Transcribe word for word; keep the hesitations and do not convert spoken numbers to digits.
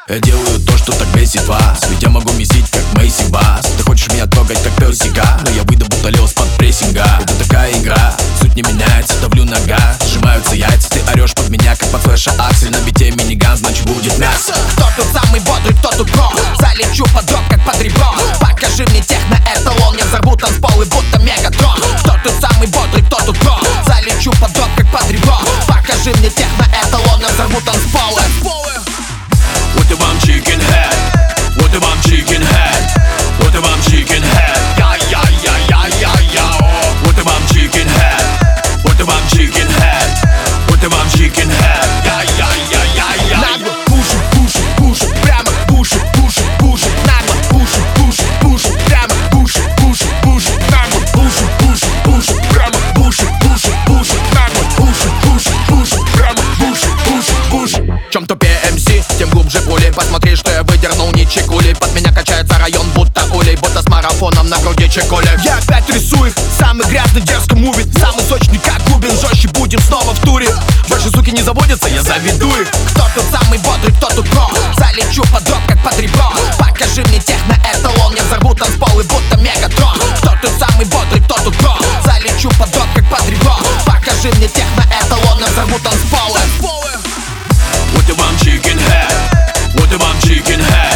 Я делаю то, что так бесит вас, ведь я могу месить, как Мэйси Бас. Ты хочешь меня трогать, как песика, но я выйду будто Лео с-под прессинга. Это такая игра, суть не меняется, давлю на газ, сжимаются яйца. Ты орешь под меня, как под флеша Аксель. На бите миниган, значит будет мясо. Кто тут самый бодрый, кто тут про? Залечу под дроп, как под ребро. Покажи мне техно-эталон, я взорву танцполы, будто Мегатрон. Кто тут самый бодрый, кто тут про? Залечу под дроп, как под ребро. Покажи мне техно-эталон, я взорву танцполы. Вот и вам chicken head, вот и вам chicken head, вот и вам chicken head. Я-я-я-я-я-я. Вот и вам chicken head, вот и вам chicken head, вот и вам chicken head. Я-я-я-я-я. Нагло пушит, пушит, пушит, прямо пушит, пушит, пушит. Нагло пушит, пушит, пушит, прямо пушит, пушит, пушит. Нагло пушит, пушит, пушит, прямо пушит, пушит, пушит. Нагло пушит, пушит, пушит, прямо пушит, пушит, пушит. Чем тупее эм си, тем глубже пули. Посмотри, что я выдернул, не чекули. Под меня качается район, будто улей, будто с марафоном на груди чекули. Я опять рисую их, самый грязный, дерзко мувит. Самый сочный, как Губин, жестче будем снова в туре. Больше суки не заводятся, я заведу их. Кто тут самый бодрый, кто тут про? Залечу под дроп, как под ребро. Покажи мне техно-эталон, я взорву танцполы, будто Мегатрон. Кто тут самый бодрый, кто тут про? Залечу под дроп, как под ребро. Покажи мне техно-эталон, я взорву танцполы. Вот и вам chicken head, вот и вам chicken head.